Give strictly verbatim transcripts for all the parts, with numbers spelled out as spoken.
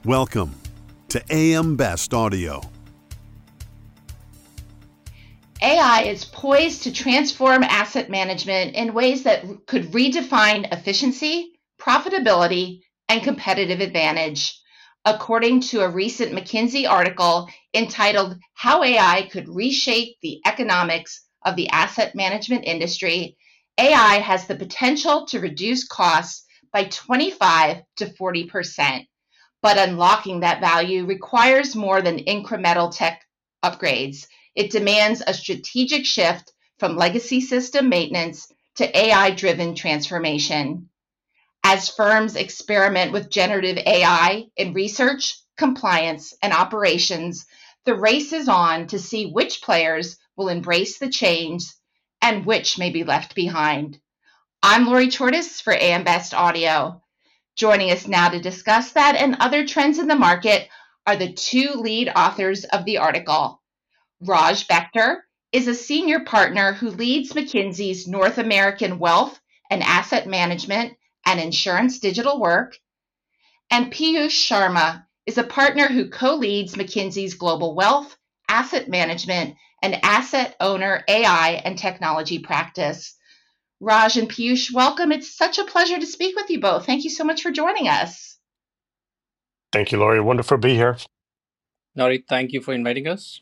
Welcome to A M Best Audio. A I is poised to transform asset management in ways that could redefine efficiency, profitability, and competitive advantage. According to a recent McKinsey article entitled How A I Could Reshape the Economics of the Asset Management Industry, A I has the potential to reduce costs by twenty-five to forty percent. But unlocking that value requires more than incremental tech upgrades. It demands a strategic shift from legacy system maintenance to A I-driven transformation. As firms experiment with generative A I in research, compliance, and operations, the race is on to see which players will embrace the change and which may be left behind. I'm Lori Tortis for A M Best Audio. Joining us now to discuss that and other trends in the market are the two lead authors of the article. Raj Bector is a senior partner who leads McKinsey's North American Wealth and Asset Management and Insurance Digital work, and Piyush Sharma is a partner who co-leads McKinsey's Global Wealth, Asset Management, and Asset Owner A I and Technology practice. Raj and Piyush, welcome. It's such a pleasure to speak with you both. Thank you so much for joining us. Thank you, Lori. Wonderful to be here. Nori, thank you for inviting us.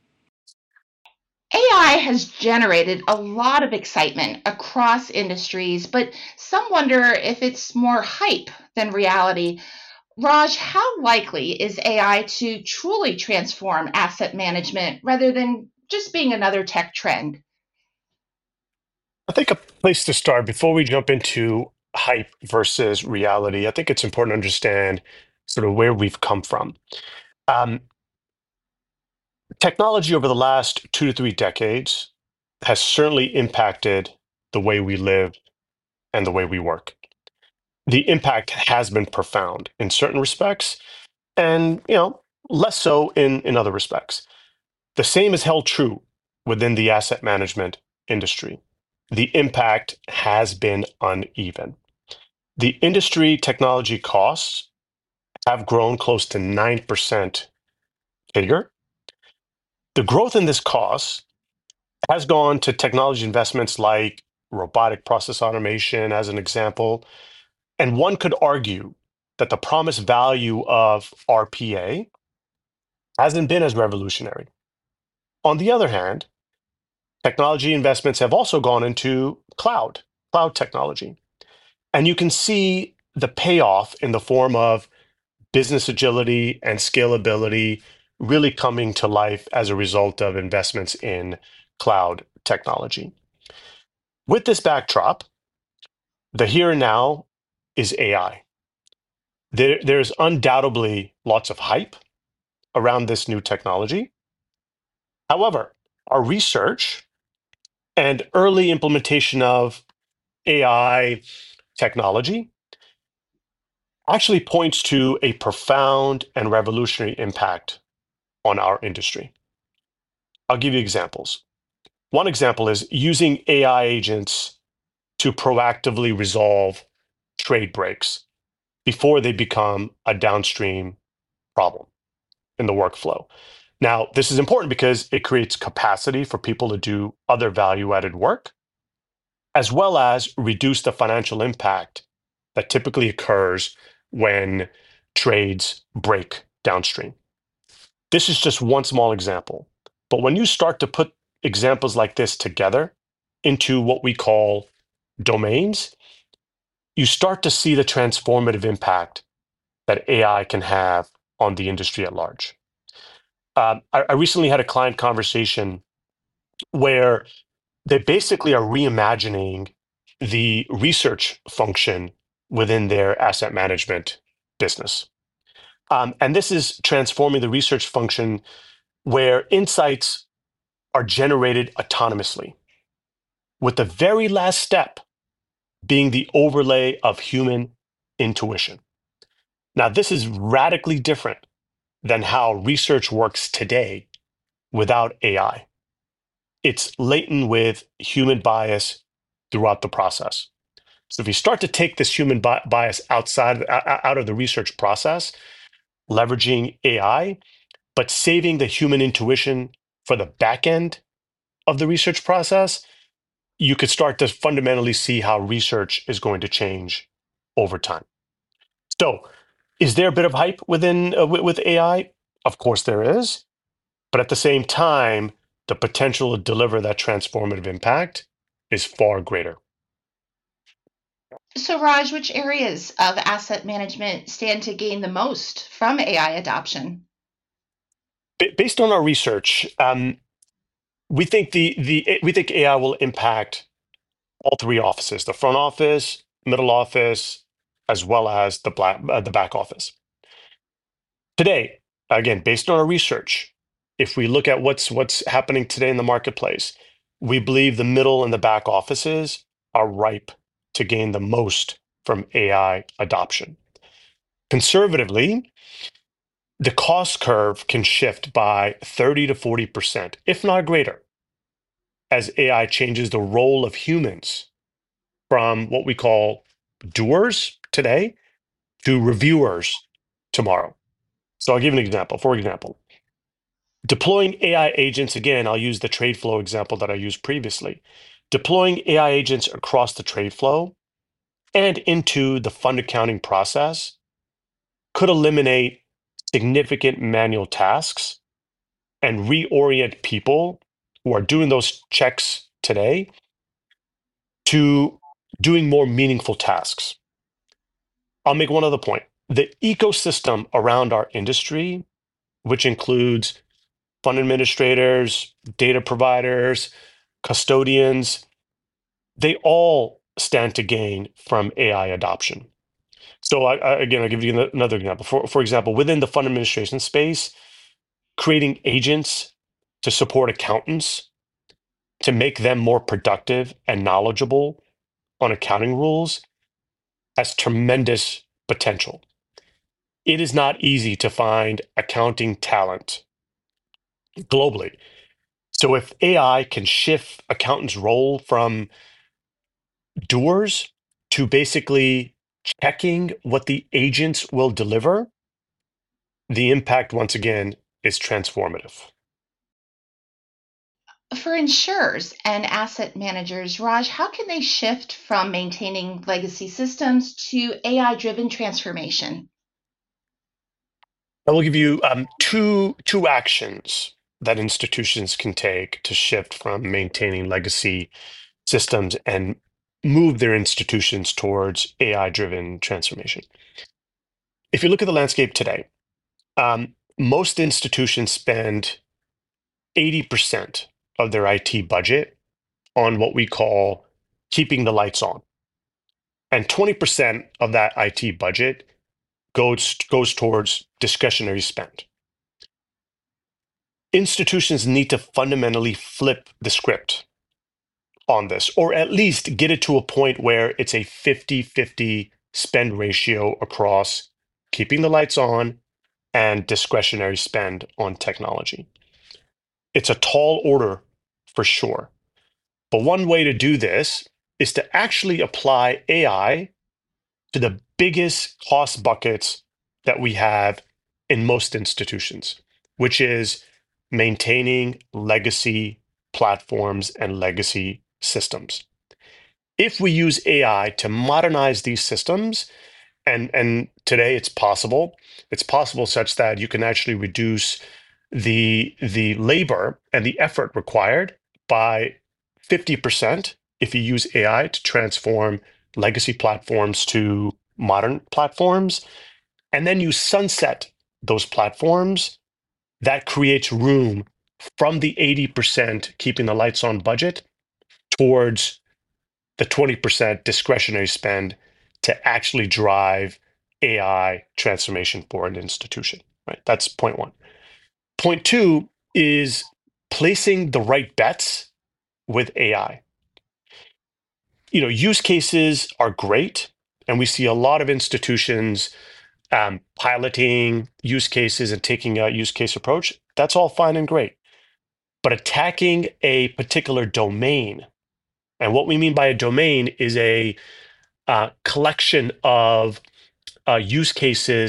A I has generated a lot of excitement across industries, but some wonder if it's more hype than reality. Raj, how likely is A I to truly transform asset management rather than just being another tech trend? I think a place to start before we jump into hype versus reality, I think it's important to understand sort of where we've come from. Um, technology over the last two to three decades has certainly impacted the way we live and the way we work. The impact has been profound in certain respects, and you know, less so in, in other respects. The same is held true within the asset management industry. The impact has been uneven. The industry technology costs have grown close to nine percent figure. The growth in this cost has gone to technology investments like robotic process automation, as an example. And one could argue that the promised value of R P A hasn't been as revolutionary. On the other hand, technology investments have also gone into cloud, cloud technology. And you can see the payoff in the form of business agility and scalability really coming to life as a result of investments in cloud technology. With this backdrop, the here and now is A I. There, there's undoubtedly lots of hype around this new technology. However, our research and early implementation of A I technology actually points to a profound and revolutionary impact on our industry. I'll give you examples. One example is using A I agents to proactively resolve trade breaks before they become a downstream problem in the workflow. Now, this is important because it creates capacity for people to do other value-added work, as well as reduce the financial impact that typically occurs when trades break downstream. This is just one small example. But when you start to put examples like this together into what we call domains, you start to see the transformative impact that A I can have on the industry at large. Um, I, I recently had a client conversation where they basically are reimagining the research function within their asset management business. Um, and this is transforming the research function where insights are generated autonomously, with the very last step being the overlay of human intuition. Now, this is radically different than how research works today without A I. It's latent with human bias throughout the process. So if you start to take this human bi- bias outside out of the research process, leveraging A I, but saving the human intuition for the back end of the research process, you could start to fundamentally see how research is going to change over time. So, is there a bit of hype within uh, with, with A I? Of course there is, but at the same time, the potential to deliver that transformative impact is far greater. So, Raj, which areas of asset management stand to gain the most from A I adoption? B- based on our research, um, we think the the we think A I will impact all three offices: the front office, middle office, as well as the black, uh, the back office. Today, again, based on our research, if we look at what's what's happening today in the marketplace, we believe the middle and the back offices are ripe to gain the most from A I adoption. Conservatively, the cost curve can shift by thirty to forty percent, if not greater, as A I changes the role of humans from what we call doers today to reviewers tomorrow. So I'll give you an example. For example, deploying A I agents, again, I'll use the trade flow example that I used previously. Deploying A I agents across the trade flow and into the fund accounting process could eliminate significant manual tasks and reorient people who are doing those checks today to doing more meaningful tasks. I'll make one other point. The ecosystem around our industry, which includes fund administrators, data providers, custodians, they all stand to gain from A I adoption. So I, I, again, I'll give you another example. For, for example, within the fund administration space, creating agents to support accountants to make them more productive and knowledgeable on accounting rules has tremendous potential. It is not easy to find accounting talent globally. So if A I can shift accountants' role from doers to basically checking what the agents will deliver, the impact, once again, is transformative. For insurers and asset managers, Raj, how can they shift from maintaining legacy systems to A I-driven transformation? I will give you um, two, two actions that institutions can take to shift from maintaining legacy systems and move their institutions towards A I-driven transformation. If you look at the landscape today, um, most institutions spend eighty percent of their I T budget on what we call keeping the lights on. And twenty percent of that I T budget goes, goes towards discretionary spend. Institutions need to fundamentally flip the script on this, or at least get it to a point where it's a fifty-fifty spend ratio across keeping the lights on and discretionary spend on technology. It's a tall order for sure. But one way to do this is to actually apply A I to the biggest cost buckets that we have in most institutions, which is maintaining legacy platforms and legacy systems. If we use A I to modernize these systems, and, and today it's possible, it's possible such that you can actually reduce the, the labor and the effort required by fifty percent if you use A I to transform legacy platforms to modern platforms, and then you sunset those platforms, that creates room from the eighty percent keeping the lights on budget towards the twenty percent discretionary spend to actually drive A I transformation for an institution, right? That's point one. Point two is placing the right bets with A I. You know, use cases are great, and we see a lot of institutions um, piloting use cases and taking a use case approach. That's all fine and great. But attacking a particular domain, and what we mean by a domain is a uh, collection of uh, use cases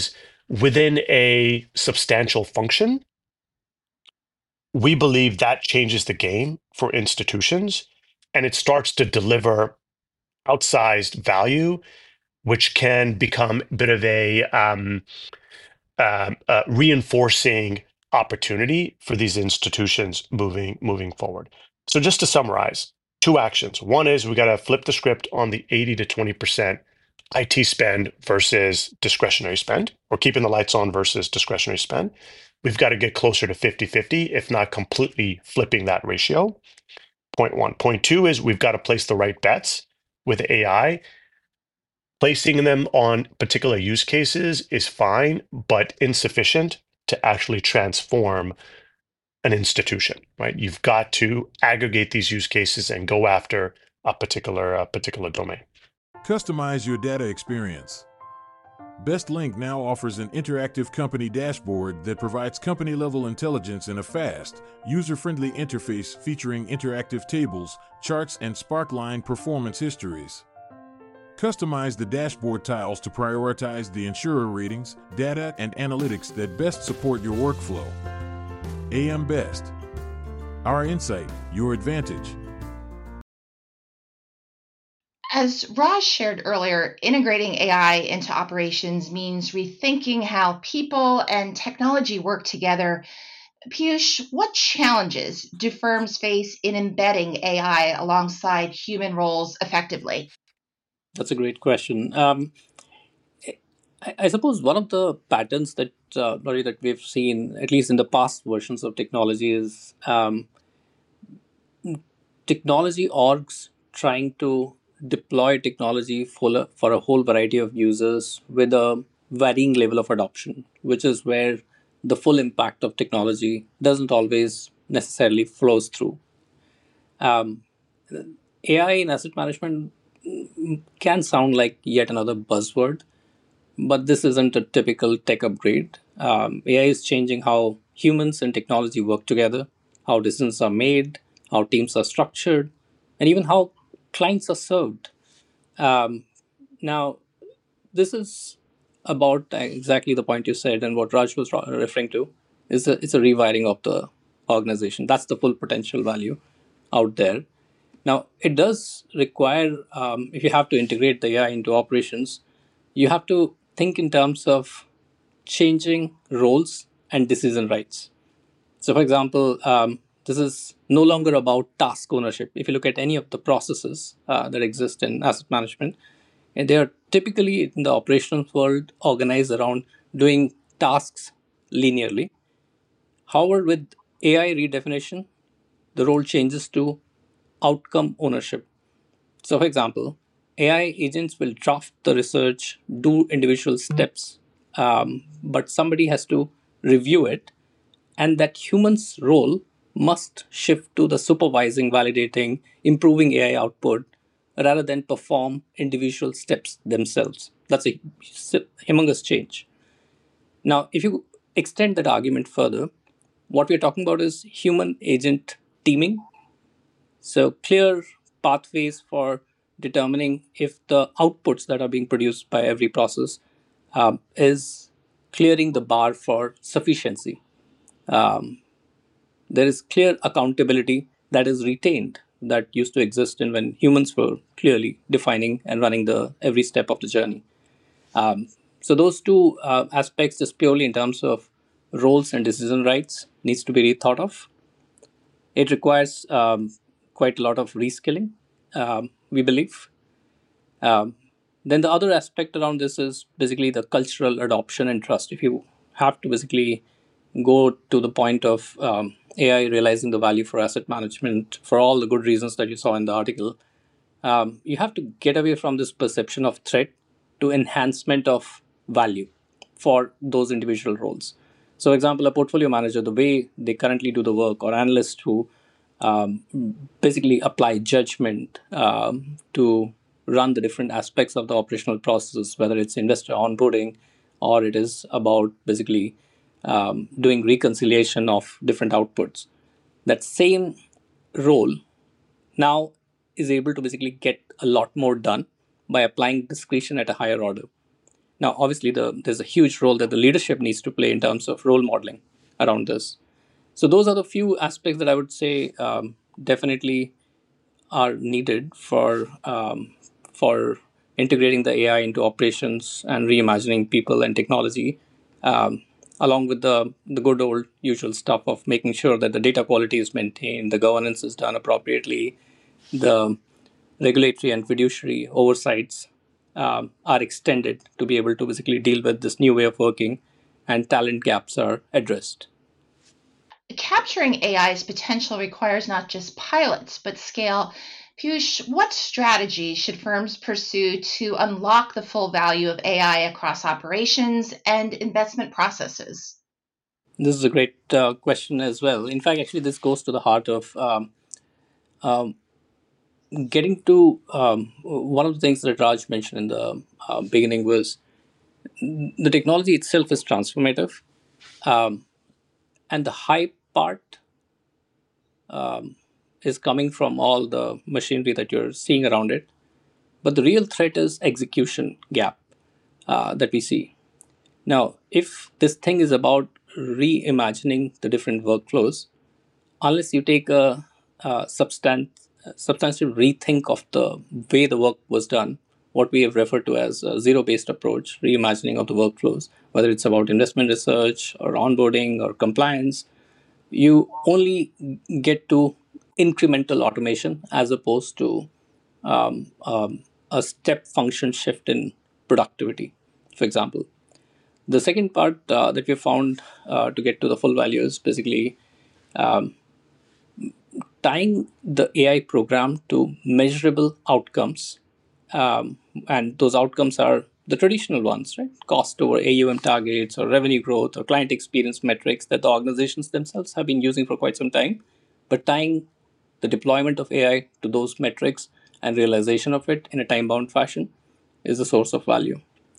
within a substantial function, we believe that changes the game for institutions, and it starts to deliver outsized value, which can become a bit of a um, um, uh, reinforcing opportunity for these institutions moving moving forward. So just to summarize, two actions. One is we got to flip the script on the eighty to twenty percent I T spend versus discretionary spend, or keeping the lights on versus discretionary spend. We've got to get closer to fifty fifty, if not completely flipping that ratio. Point one. Point two is we've got to place the right bets with A I. Placing them on particular use cases is fine, but insufficient to actually transform an institution, right? You've got to aggregate these use cases and go after a particular, a particular domain. Customize your data experience. BestLink now offers an interactive company dashboard that provides company-level intelligence in a fast, user-friendly interface featuring interactive tables, charts, and Sparkline performance histories. Customize the dashboard tiles to prioritize the insurer ratings, data, and analytics that best support your workflow. A M Best. Our insight, your advantage. As Raj shared earlier, integrating A I into operations means rethinking how people and technology work together. Piyush, what challenges do firms face in embedding A I alongside human roles effectively? That's a great question. Um, I, I suppose one of the patterns that uh, Laurie, that we've seen, at least in the past versions of technology, is um, technology orgs trying to deploy technology for a, for a whole variety of users with a varying level of adoption, which is where the full impact of technology doesn't always necessarily flows through. Um, A I in asset management can sound like yet another buzzword, but this isn't a typical tech upgrade. Um, A I is changing how humans and technology work together, how decisions are made, how teams are structured, and even how clients are served. Um, now, this is about exactly the point you said, and what Raj was referring to is a, it's a rewiring of the organization. That's the full potential value out there. Now, it does require, um, if you have to integrate the A I into operations, you have to think in terms of changing roles and decision rights. So, for example, um, this is no longer about task ownership. If you look at any of the processes uh, that exist in asset management, and they are typically in the operational world organized around doing tasks linearly. However, with A I redefinition, the role changes to outcome ownership. So, for example, A I agents will draft the research, do individual steps, um, but somebody has to review it, and that human's role must shift to the supervising, validating, improving A I output rather than perform individual steps themselves. That's a humongous change. Now, if you extend that argument further, what we're talking about is human agent teaming. So, clear pathways for determining if the outputs that are being produced by every process um, is clearing the bar for sufficiency. Um, there is clear accountability that is retained that used to exist in when humans were clearly defining and running the every step of the journey. Um, so those two uh, aspects, just purely in terms of roles and decision rights, needs to be rethought of. It requires um, quite a lot of reskilling, um, we believe. Um, then the other aspect around this is basically the cultural adoption and trust. If you have to basically go to the point of um, A I realizing the value for asset management for all the good reasons that you saw in the article, um, you have to get away from this perception of threat to enhancement of value for those individual roles. So, for example, a portfolio manager, the way they currently do the work, or analysts who um, basically apply judgment um, to run the different aspects of the operational process, whether it's investor onboarding or it is about basically um, doing reconciliation of different outputs. That same role now is able to basically get a lot more done by applying discretion at a higher order. Now, obviously, the, there's a huge role that the leadership needs to play in terms of role modeling around this. So those are the few aspects that I would say um, definitely are needed for um, for integrating the A I into operations and reimagining people and technology, um, along with the the good old usual stuff of making sure that the data quality is maintained, the governance is done appropriately, the regulatory and fiduciary oversights um, are extended to be able to basically deal with this new way of working, and talent gaps are addressed. Capturing A I's potential requires not just pilots, but scale. Piyush, what strategies should firms pursue to unlock the full value of A I across operations and investment processes? This is a great uh, question as well. In fact, actually, this goes to the heart of um, um, getting to um, one of the things that Raj mentioned in the uh, beginning was the technology itself is transformative, um, and the hype part um, is coming from all the machinery that you're seeing around it. But the real threat is execution gap uh, that we see. Now, if this thing is about reimagining the different workflows, unless you take a, a substan- substantial rethink of the way the work was done, what we have referred to as a zero-based approach, reimagining of the workflows, whether it's about investment research or onboarding or compliance, you only get to incremental automation as opposed to um, um, a step function shift in productivity, for example. The second part uh, that we found uh, to get to the full value is basically um, tying the A I program to measurable outcomes. Um, and those outcomes are the traditional ones, right? Cost over A U M targets or revenue growth or client experience metrics that the organizations themselves have been using for quite some time. But tying the deployment of A I to those metrics and realization of it in a time-bound fashion is the source of value.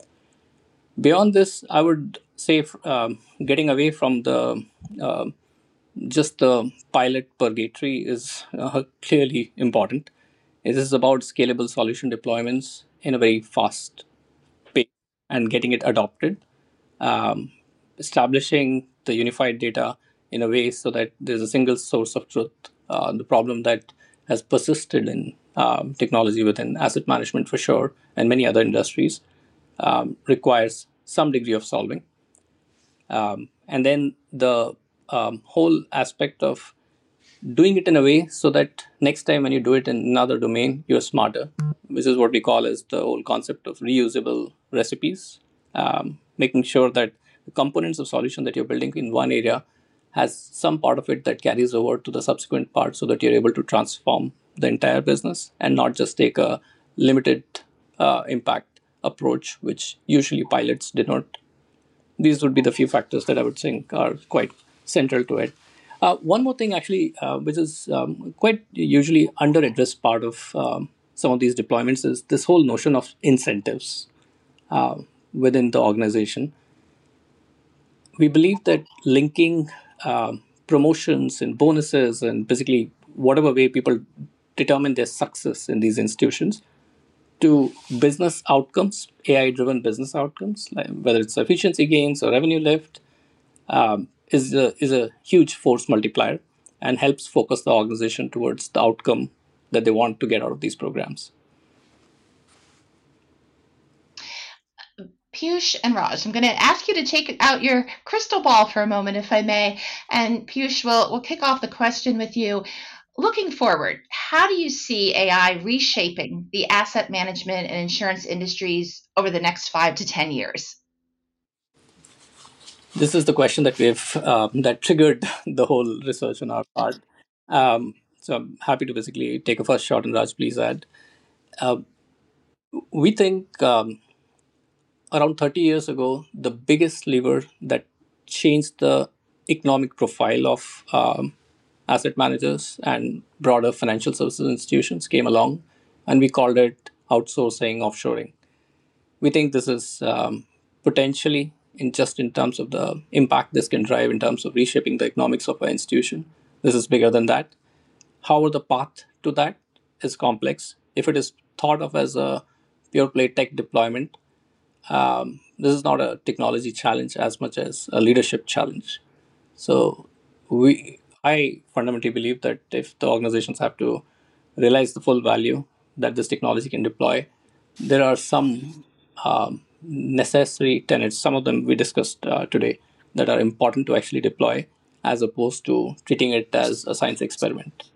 Beyond this, I would say um, getting away from the uh, just the pilot purgatory is uh, clearly important. This is about scalable solution deployments in a very fast pace and getting it adopted, um, establishing the unified data in a way so that there's a single source of truth. Uh, the problem that has persisted in um, technology within asset management for sure and many other industries um, requires some degree of solving. Um, and then the um, whole aspect of doing it in a way so that next time when you do it in another domain, you're smarter, which is what we call as the whole concept of reusable recipes, um, making sure that the components of solution that you're building in one area has some part of it that carries over to the subsequent part so that you're able to transform the entire business and not just take a limited uh, impact approach, which usually pilots denote. These would be the few factors that I would think are quite central to it. Uh, one more thing, actually, uh, which is um, quite usually under-addressed part of um, some of these deployments is this whole notion of incentives uh, within the organization. We believe that linking uh, promotions and bonuses and basically whatever way people determine their success in these institutions to business outcomes, A I-driven business outcomes, like whether it's efficiency gains or revenue lift, um, is a, is a huge force multiplier and helps focus the organization towards the outcome that they want to get out of these programs. Piyush and Raj, I'm going to ask you to take out your crystal ball for a moment, if I may. And Piyush, we'll, we'll kick off the question with you. Looking forward, how do you see A I reshaping the asset management and insurance industries over the next five to ten years? This is the question that we've um, that triggered the whole research on our part. Um, so I'm happy to basically take a first shot, and Raj, please add. Uh, we think um, around thirty years ago, the biggest lever that changed the economic profile of um, asset managers and broader financial services institutions came along, and we called it outsourcing, offshoring. We think this is um, potentially, in just in terms of the impact this can drive in terms of reshaping the economics of an institution, this is bigger than that. However, the path to that is complex. If it is thought of as a pure play tech deployment, um, this is not a technology challenge as much as a leadership challenge. So we, I fundamentally believe that if the organizations have to realize the full value that this technology can deploy, there are some um, necessary tenets, some of them we discussed uh, today, that are important to actually deploy as opposed to treating it as a science experiment.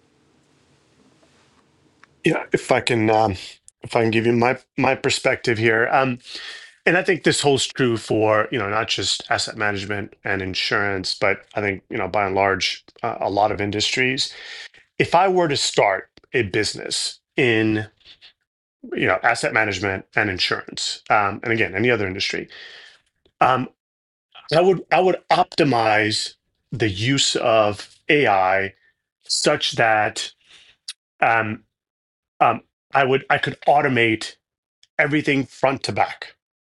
Yeah, if I can, um, if I can give you my my perspective here, um, and I think this holds true for you know not just asset management and insurance, but I think you know by and large uh, a lot of industries. If I were to start a business in you know asset management and insurance, um, and again any other industry, um, I would I would optimize the use of A I such that um, um, I would I could automate everything front to back.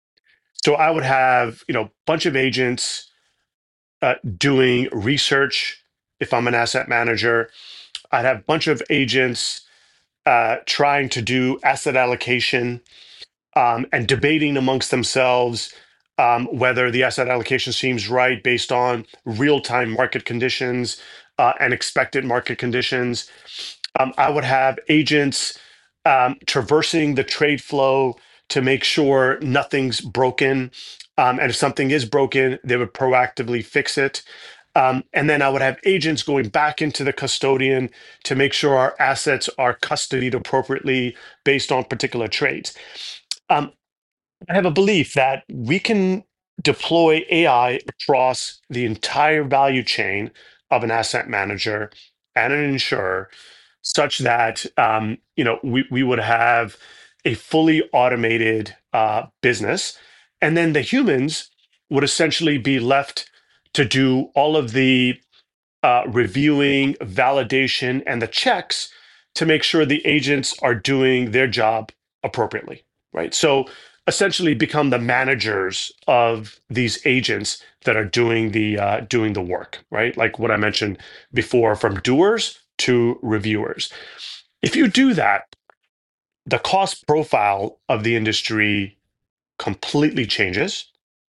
So I would have, you know, a bunch of agents uh, doing research. If I'm an asset manager, I'd have a bunch of agents uh, trying to do asset allocation um, and debating amongst themselves um, whether the asset allocation seems right based on real-time market conditions uh, and expected market conditions. Um, I would have agents um, traversing the trade flow to make sure nothing's broken. Um, and if something is broken, they would proactively fix it. Um, and then I would have agents going back into the custodian to make sure our assets are custodied appropriately based on particular trades. Um, I have a belief that we can deploy A I across the entire value chain of an asset manager and an insurer such that um, you know we, we would have a fully automated uh, business, and then the humans would essentially be left to do all of the uh, reviewing, validation, and the checks to make sure the agents are doing their job appropriately, right? So essentially become the managers of these agents that are doing the uh, doing the work, right? Like what I mentioned before, from doers to reviewers. If you do that, the cost profile of the industry completely changes.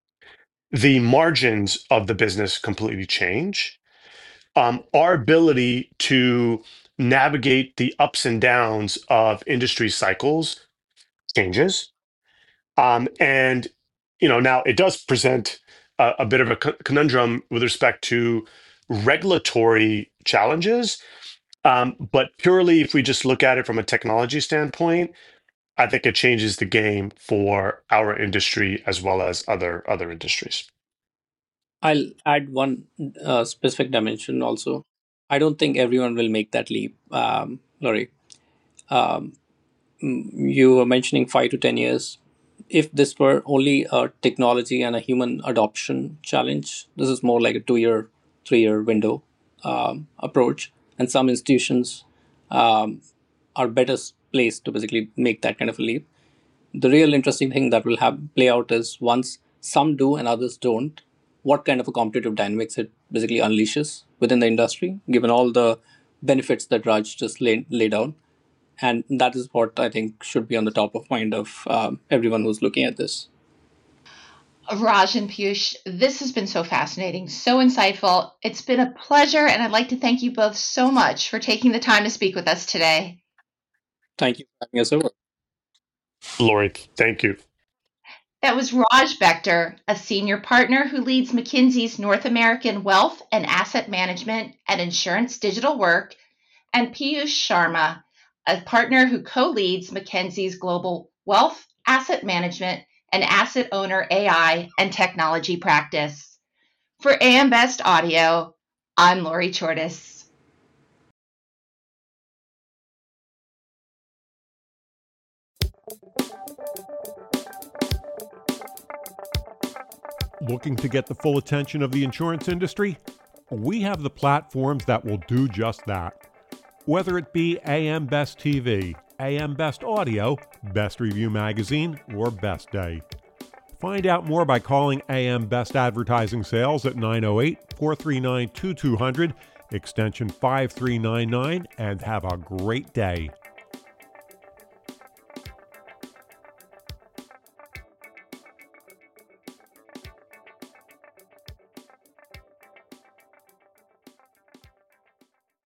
The margins of the business completely change. Um, our ability to navigate the ups and downs of industry cycles changes. Um, and, you know, now it does present a, a bit of a conundrum with respect to regulatory challenges. Um, but purely if we just look at it from a technology standpoint, I think it changes the game for our industry as well as other other industries. I'll add one uh, specific dimension also. I don't think everyone will make that leap, um, Laurie. Um, you were mentioning five to ten years. If this were only a technology and a human adoption challenge, this is more like a two-year, three-year window um, approach. And some institutions um, are better placed to basically make that kind of a leap. The real interesting thing that will have play out is once some do and others don't, what kind of a competitive dynamics it basically unleashes within the industry, given all the benefits that Raj just laid, laid down. And that is what I think should be on the top of mind of um, everyone who's looking at this. Raj and Piyush, this has been so fascinating, so insightful. It's been a pleasure, and I'd like to thank you both so much for taking the time to speak with us today. Thank you for having us over. Laurie, thank you. That was Raj Bector, a senior partner who leads McKinsey's North American Wealth and Asset Management and Insurance Digital Work, and Piyush Sharma, a partner who co-leads McKinsey's Global Wealth, Asset Management, and Asset Owner A I and Technology practice. For A M Best Audio, I'm Laurie Chortis. Looking to get the full attention of the insurance industry? We have the platforms that will do just that. Whether it be A M Best T V, A M Best Audio, Best Review Magazine, or Best Day. Find out more by calling A M Best Advertising Sales at nine oh eight, four three nine, two two zero zero, extension five three nine nine, and have a great day.